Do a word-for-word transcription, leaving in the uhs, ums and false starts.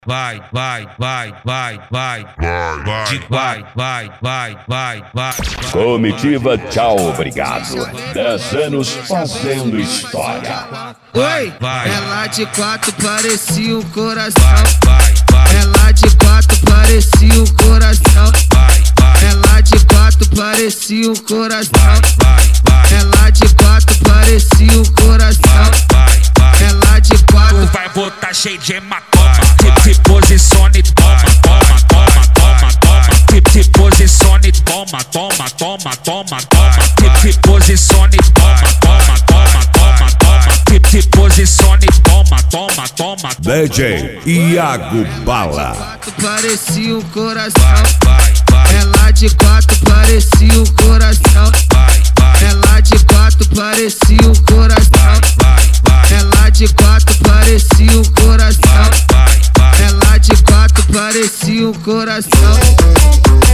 vai, vai, vai, vai, vai, vai, de vai, vai, vai, vai, vai. Comitiva Tchau Obrigado. Dez anos fazendo história. Oi, vai. ela de quatro parecia um coração. Vai, vai, Ela de quatro parecia um coração. vai, vai, Ela de quatro parecia um coração. vai, vai, Ela de quatro parecia um coração. vai, vai. Ela de quatro. Vai botar cheio de hematoma. Se posicione, toma, toma, toma, toma, toma. Se posicione, toma, toma, toma, toma, toma. Se posicione, toma, toma, toma, toma, toma. Se posicione, toma, toma, toma. D J Iago Bala. Quatro parecia um coração. Vai, vai, Ela de quatro parecia um coração. vai, vai, Ela de quatro parecia um coração. vai, vai, Ela de quatro parecia um coração. vai, vai. Ela de quatro parecia um coração.